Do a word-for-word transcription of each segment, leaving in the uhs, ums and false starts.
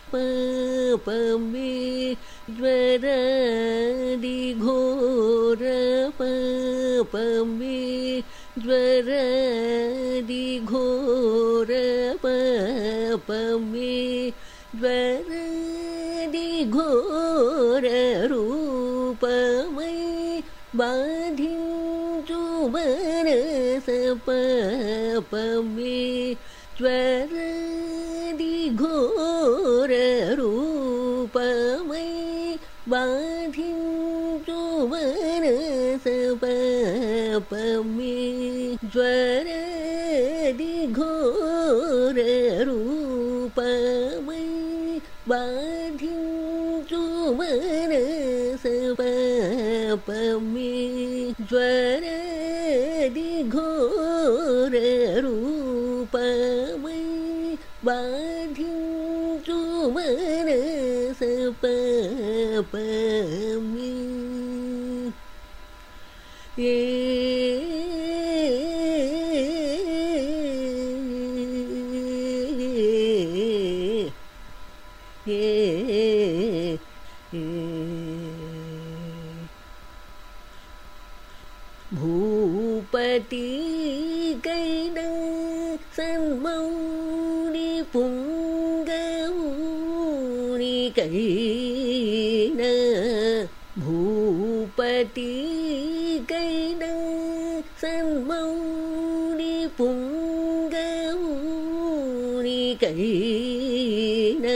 पापमे ज्वरादिघोर पापमे ज्वरादिघोर पापमे ज्वरादिघोर रूपमय बाधिंचु मनस पापमे ज्वरादिघोर रूपमय बाधिंचु मनस पापमे ज्वरादिघोर रूपमय बाधिंचु मनस पापमे ज्वरादिघोर रूपमय बाधिंचु मनस पापमे ये भूपति कैन सन्मौनि पुंगौनि कैन भूपति कैन सन्मौनि पुंगौनि कैन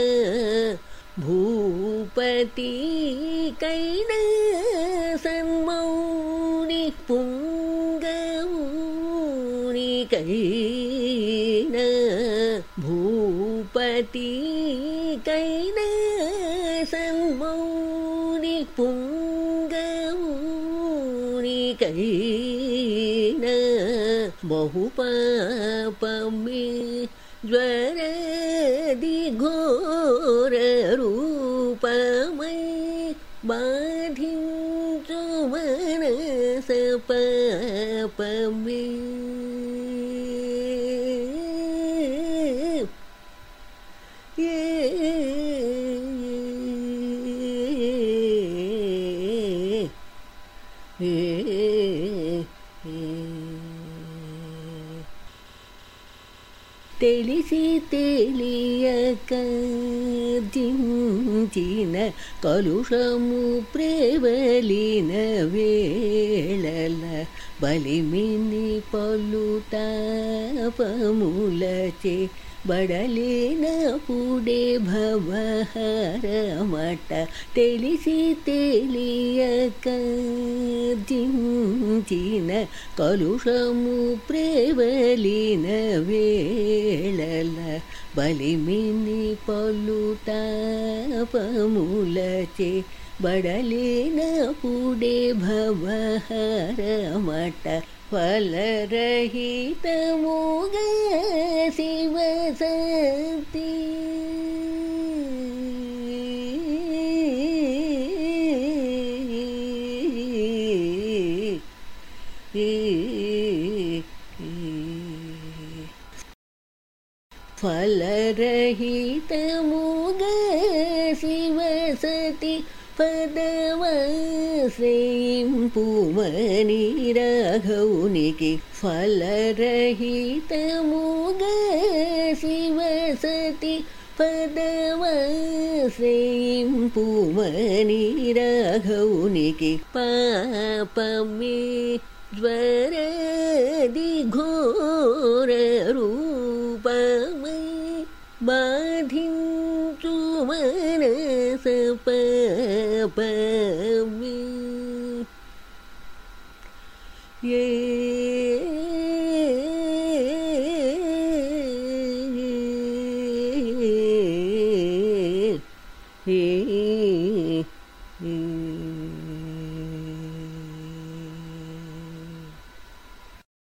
भूपति कैन सन्मौनि पुंगौनि कैन भूपति कैन सन्मौनि पुंगौनि कैन बहुपापमे ज्वरादिघोर रूपमय बाधिंचु मनस पापमे తెలిసి తెలియక జించిన కలుషము ప్రేవలిన వేళల బలిమిని పలుతాపములచే బడలేనపుడే భవహరమట తెలిసి తెలియక జించిన కలుషము ప్రేవలిన వేళల బలిమిని పలుతాపములచే బడలేనపుడే భవహరమట ఫలరహితముగా శివసక్తి ఫలరహితముగా శివసతి పదవాశ్రయింపుమని రాఘవునికి ఫలరహితముగా శివసతి పదవాశ్రయింపుమని రాఘవునికి పాపమే జ్వరాదిఘోర రూపమై బాధించు మనస పాపమే.